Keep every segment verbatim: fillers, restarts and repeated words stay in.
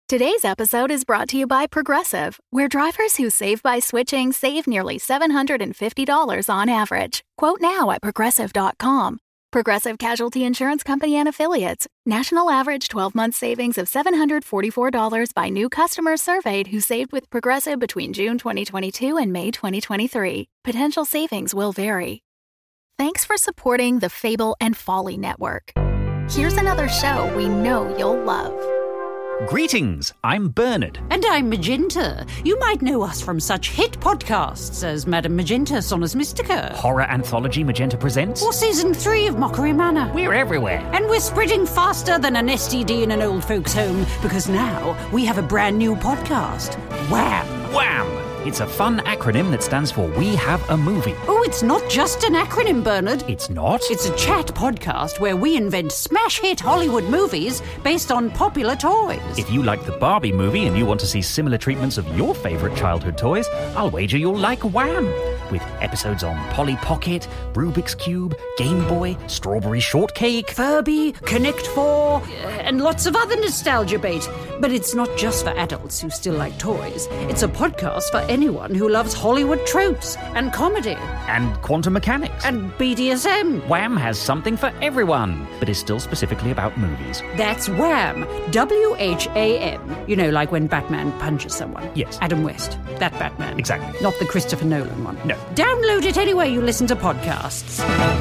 Today's episode is brought to you by Progressive, where drivers who save by switching save nearly seven hundred fifty dollars on average. Quote now at progressive dot com. Progressive Casualty Insurance Company and Affiliates. National average twelve-month savings of seven hundred forty-four dollars by new customers surveyed who saved with Progressive between June twenty twenty-two and May twenty twenty-three. Potential savings will vary. Thanks for supporting the Fable and Folly Network. Here's another show we know you'll love. Greetings, I'm Bernard. And I'm Magenta. You might know us from such hit podcasts as Madame Magenta Sonus Mystica. Horror anthology Magenta Presents. Or Season three of Mockery Manor. We're everywhere. And we're spreading faster than an S T D in an old folks' home, because now we have a brand new podcast. Wham! Wham! It's a fun acronym that stands for We Have a Movie. Oh, it's not just an acronym, Bernard. It's not? It's a chat podcast where we invent smash hit Hollywood movies based on popular toys. If you like the Barbie movie and you want to see similar treatments of your favourite childhood toys, I'll wager you'll like Wham! With episodes on Polly Pocket, Rubik's Cube, Game Boy, Strawberry Shortcake, Furby, Connect Four, and lots of other nostalgia bait. But it's not just for adults who still like toys. It's a podcast for anyone who loves Hollywood tropes and comedy. And quantum mechanics. And B D S M. Wham has something for everyone, but is still specifically about movies. That's Wham! W H A M. You know, like when Batman punches someone. Yes. Adam West. That Batman. Exactly. Not the Christopher Nolan one. No. Download it anywhere you listen to podcasts.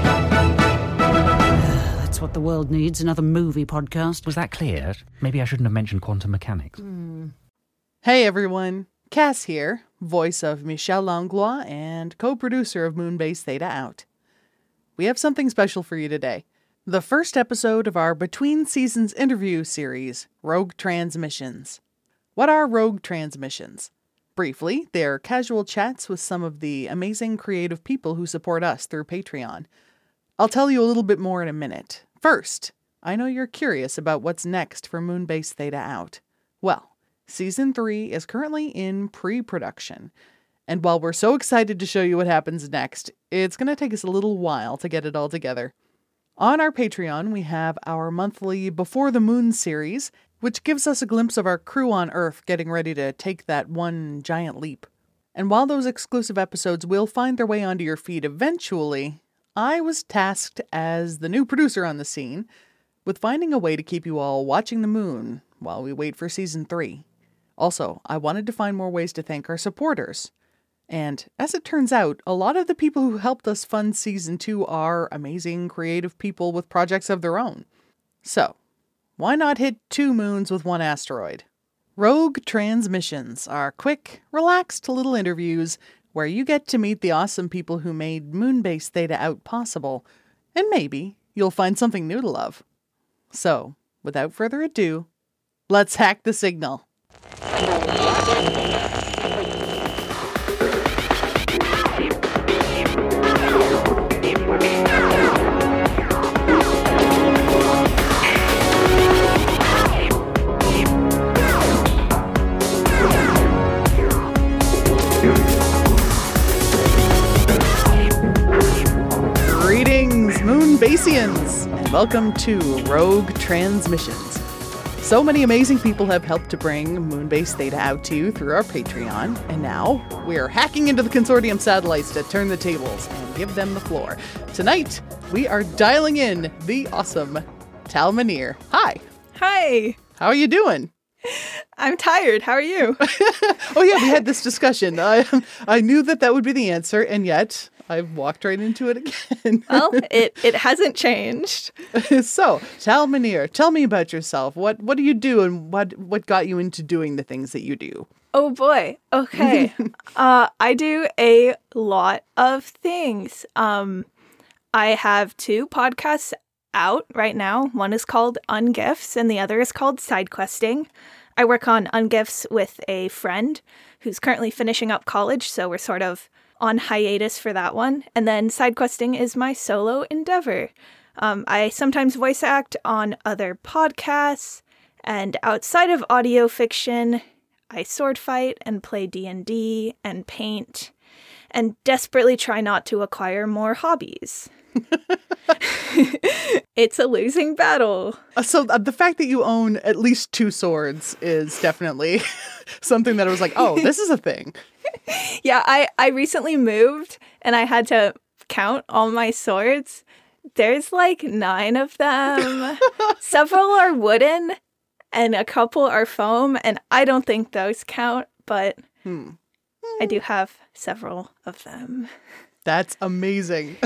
That's what the world needs, another movie podcast. Was that clear? Maybe I shouldn't have mentioned quantum mechanics. Mm. Hey everyone, Cass here, voice of Michel Langlois and co-producer of Moonbase Theta Out. We have something special for you today. The first episode of our Between Seasons interview series, Rogue Transmissions. What are Rogue Transmissions? Briefly, they're casual chats with some of the amazing creative people who support us through Patreon. I'll tell you a little bit more in a minute. First, I know you're curious about what's next for Moonbase Theta Out. Well, Season three is currently in pre-production, and while we're so excited to show you what happens next, it's going to take us a little while to get it all together. On our Patreon, we have our monthly Before the Moon series, which gives us a glimpse of our crew on Earth getting ready to take that one giant leap. And while those exclusive episodes will find their way onto your feed eventually, I was tasked as the new producer on the scene with finding a way to keep you all watching the moon while we wait for Season three. Also, I wanted to find more ways to thank our supporters. And as it turns out, a lot of the people who helped us fund Season two are amazing, creative people with projects of their own. So, why not hit two moons with one asteroid? Rogue Transmissions are quick, relaxed little interviews where you get to meet the awesome people who made Moonbase Theta Out possible, and maybe you'll find something new to love. So, without further ado, let's hack the signal. Greetings, Moonbasians, and welcome to Rogue Transmissions. So many amazing people have helped to bring Moonbase Theta out to you through our Patreon, and now we're hacking into the consortium satellites to turn the tables and give them the floor. Tonight, we are dialing in the awesome Tal Minear. Hi. Hi. How are you doing? I'm tired. How are you? Oh yeah, we had this discussion. I, I knew that that would be the answer, and yet I've walked right into it again. Well, it, it hasn't changed. So, Tal Minear, tell me about yourself. What what do you do, and what, what got you into doing the things that you do? Oh boy. Okay. uh, I do a lot of things. Um, I have two podcasts out right now. One is called Ungifts, and the other is called Side Questing. I work on Ungifts with a friend who's currently finishing up college, so we're sort of on hiatus for that one. And then Side Questing is my solo endeavor. Um, I sometimes voice act on other podcasts, and outside of audio fiction, I sword fight and play D and D and paint and desperately try not to acquire more hobbies. It's a losing battle. Uh, so uh, the fact that you own at least two swords is definitely something that I was like, oh, this is a thing. Yeah, I, I recently moved and I had to count all my swords. There's like nine of them. Several are wooden and a couple are foam, and I don't think those count, but Hmm. I do have several of them. That's amazing.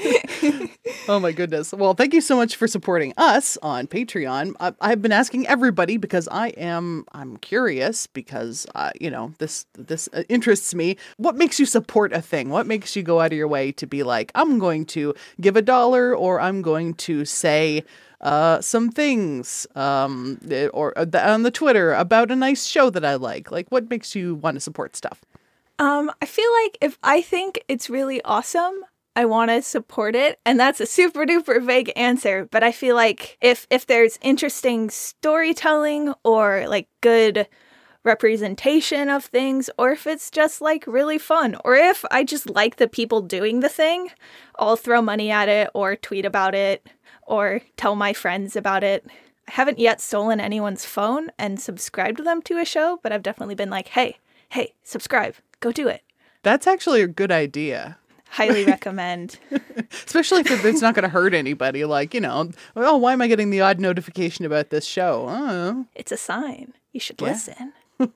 Oh my goodness. Well, thank you so much for supporting us on Patreon. I, I've been asking everybody because I am, I'm curious because, uh, you know, this, this uh, interests me. What makes you support a thing? What makes you go out of your way to be like, I'm going to give a dollar, or I'm going to say uh, some things, um, or uh, on the Twitter about a nice show that I like? Like, what makes you want to support stuff? Um, I feel like if I think it's really awesome, I want to support it. And that's a super duper vague answer. But I feel like if, if there's interesting storytelling or like good representation of things, or if it's just like really fun, or if I just like the people doing the thing, I'll throw money at it or tweet about it or tell my friends about it. I haven't yet stolen anyone's phone and subscribed them to a show, but I've definitely been like, hey, hey, subscribe. Go do it. That's actually a good idea. Highly recommend. Especially if it's not going to hurt anybody. Like, you know, oh, why am I getting the odd notification about this show? Oh. It's a sign. You should Yeah. listen.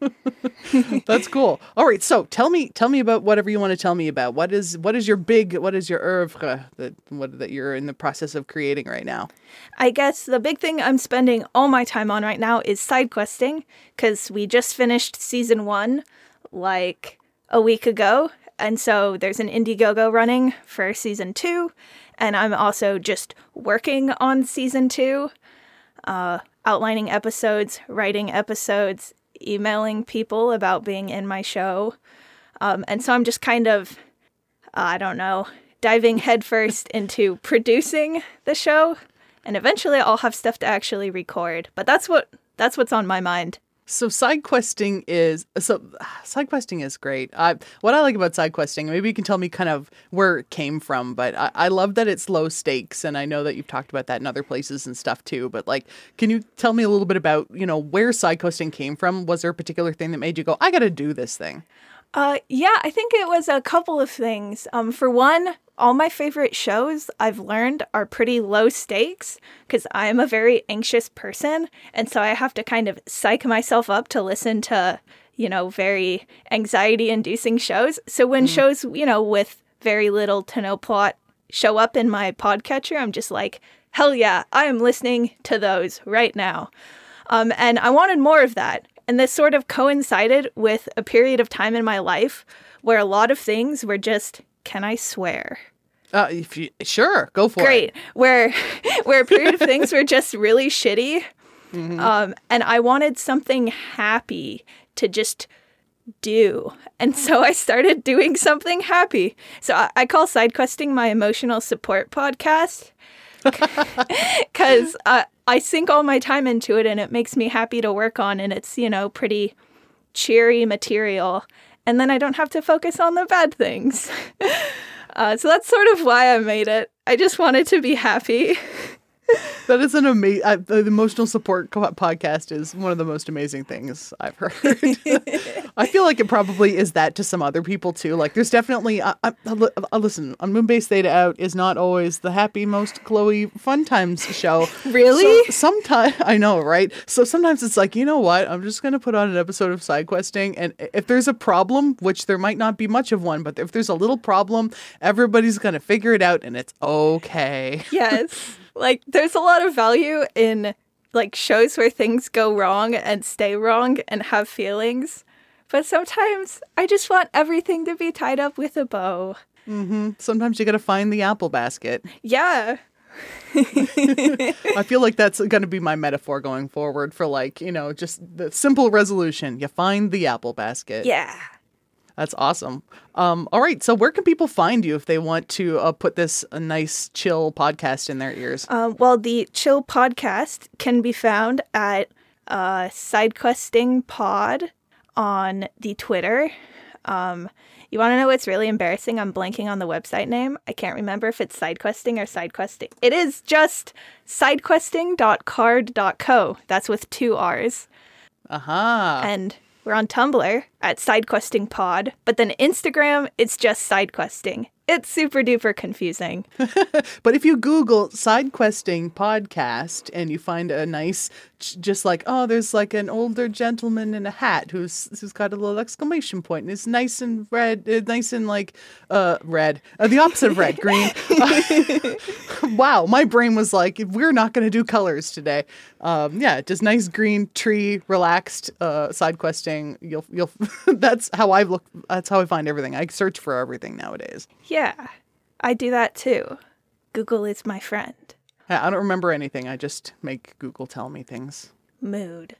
That's cool. All right, so tell me, tell me about whatever you want to tell me about. What is, what is your big, what is your oeuvre that, what, that you're in the process of creating right now? I guess the big thing I'm spending all my time on right now is side questing, because we just finished season one, like a week ago. And so there's an Indiegogo running for season two. And I'm also just working on season two, uh, outlining episodes, writing episodes, emailing people about being in my show. Um, and so I'm just kind of, uh, I don't know, diving headfirst into producing the show. And eventually I'll have stuff to actually record. But that's what that's what's on my mind. So side questing is so side questing is great. I what I like about side questing, maybe you can tell me kind of where it came from, but I, I love that it's low stakes, and I know that you've talked about that in other places and stuff too. But like, can you tell me a little bit about, you know, where side questing came from? Was there a particular thing that made you go, I got to do this thing? Uh, yeah, I think it was a couple of things. Um, for one, all my favorite shows I've learned are pretty low stakes because I am a very anxious person. And so I have to kind of psych myself up to listen to, you know, very anxiety inducing shows. So when mm. shows, you know, with very little to no plot show up in my podcatcher, I'm just like, hell yeah, I am listening to those right now. Um, and I wanted more of that. And this sort of coincided with a period of time in my life where a lot of things were just, can I swear? Uh, if you, sure, go for Great. it. Great. Where, where a period of things were just really shitty. Mm-hmm. Um, and I wanted something happy to just do. And so I started doing something happy. So I, I call side questing my emotional support podcast. Because uh, I sink all my time into it and it makes me happy to work on, and it's, you know, pretty cheery material. And then I don't have to focus on the bad things. uh, so that's sort of why I made it. I just wanted to be happy. That is an amazing, uh, the emotional support co- podcast is one of the most amazing things I've heard. I feel like it probably is that to some other people too. Like there's definitely, uh, uh, uh, listen, on Moonbase Theta Out is not always the happy, most Chloe fun times show. Really? So sometimes, I know, right? So sometimes it's like, you know what? I'm just going to put on an episode of side questing. And if there's a problem, which there might not be much of one, but if there's a little problem, everybody's going to figure it out and it's okay. Yes. Like, there's a lot of value in, like, shows where things go wrong and stay wrong and have feelings. But sometimes I just want everything to be tied up with a bow. Mm-hmm. Sometimes you got to find the apple basket. Yeah. I feel like that's going to be my metaphor going forward for, like, you know, just the simple resolution. You find the apple basket. Yeah. That's awesome. Um, all right. So where can people find you if they want to uh, put this a nice, chill podcast in their ears? Um, well, the Chill Podcast can be found at uh, SideQuesting Pod on the Twitter. Um, You want to know what's really embarrassing? I'm blanking on the website name. I can't remember if it's SideQuesting or SideQuesting. It is just sidequesting dot card dot co. That's with two R's. Aha. Uh-huh. And we're on Tumblr at SideQuestingPod, but then Instagram, it's just SideQuesting. It's super duper confusing. But if you Google SideQuesting podcast and you find a nice, just like, oh, there's like an older gentleman in a hat who's who's got a little exclamation point and it's nice and red, uh, nice and like uh, red, uh, the opposite of red, green. Uh, wow, my brain was like, we're not going to do colors today. Um, yeah, just nice green tree, relaxed uh, SideQuesting. You'll you'll. That's how I look. That's how I find everything. I search for everything nowadays. Yeah, I do that too. Google is my friend. I don't remember anything. I just make Google tell me things. Mood.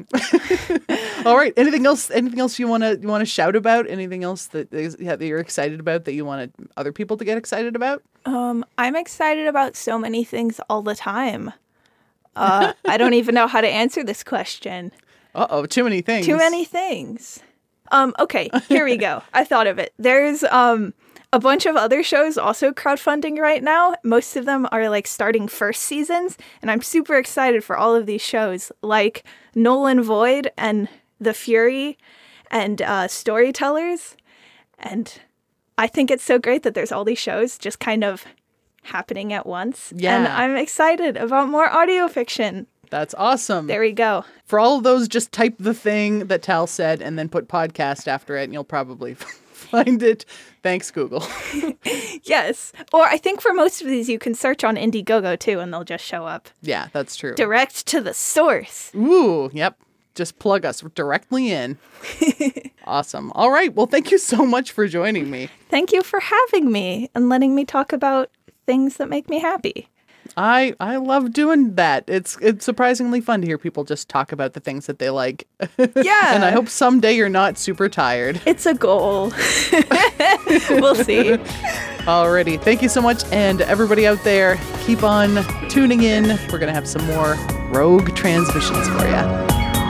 All right. Anything else? Anything else you want to you want to shout about? Anything else that is, yeah, that you're excited about that you want other people to get excited about? Um, I'm excited about so many things all the time. Uh, I don't even know how to answer this question. Uh-oh, too many things. Too many things. Um, okay, here we go. I thought of it. There's um a bunch of other shows also crowdfunding right now. Most of them are like starting first seasons, and I'm super excited for all of these shows, like Nolan Void and The Fury and uh, Storytellers. And I think it's so great that there's all these shows just kind of happening at once. Yeah. And I'm excited about more audio fiction. That's awesome. There we go. For all of those, just type the thing that Tal said and then put podcast after it, and you'll probably find it. Thanks, Google. Yes. Or I think for most of these, you can search on Indiegogo, too, and they'll just show up. Yeah, that's true. Direct to the source. Ooh, yep. Just plug us directly in. Awesome. All right. Well, thank you so much for joining me. Thank you for having me and letting me talk about things that make me happy. I I love doing that. It's it's surprisingly fun to hear people just talk about the things that they like. Yeah. And I hope someday you're not super tired. It's a goal. We'll see. Alrighty. Thank you so much. And everybody out there, keep on tuning in. We're going to have some more Rogue transmissions for you.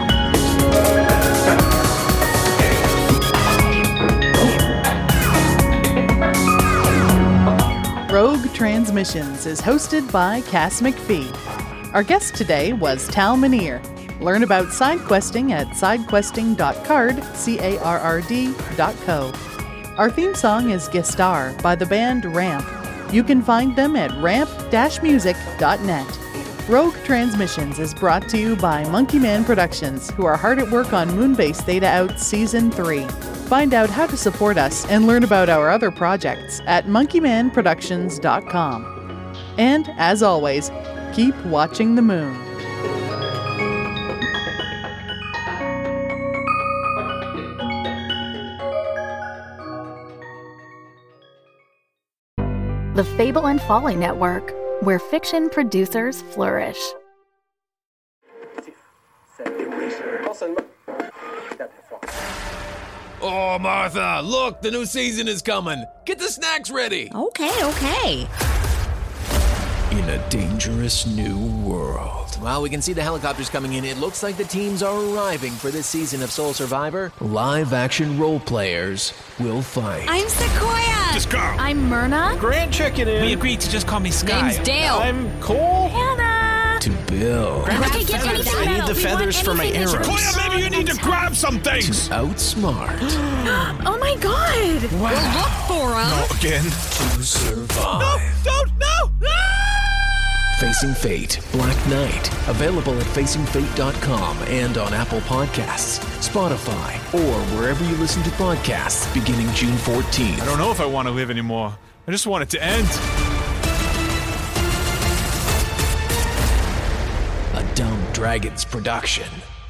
Rogue Transmissions is hosted by Cass McPhee. Our guest today was Tal Minear. Learn about sidequesting at sidequesting dot card, C A R R D, dot co. Our theme song is Gistar by the band Ramp. You can find them at ramp dash music dot net. Rogue Transmissions is brought to you by Monkey Man Productions, who are hard at work on Moonbase Theta Out Season three. Find out how to support us and learn about our other projects at monkey man productions dot com. And, as always, keep watching the moon. The Fable and Folly Network, where fiction producers flourish. Oh, Martha, look, the new season is coming. Get the snacks ready. Okay, okay. In a dangerous new world. Well, we can see the helicopters coming in. It looks like the teams are arriving for this season of Soul Survivor. Live-action role players will fight. I'm Sequoia. Just Carl. I'm Myrna. Grant checking in. We agreed to just call me Sky. Name's Dale. I'm Cole. Hannah. To build. Okay, get anything I need metal. the We feathers want for my anything arrows. that's- Sequoia, maybe you need to grab some things. To outsmart. Oh my god. We'll look for 'em. Not again. To survive. Don't, no, no! Facing Fate, Black Knight. Available at facing fate dot com and on Apple Podcasts, Spotify, or wherever you listen to podcasts beginning June fourteenth. I don't know if I want to live anymore. I just want it to end. A Dumb Dragons production.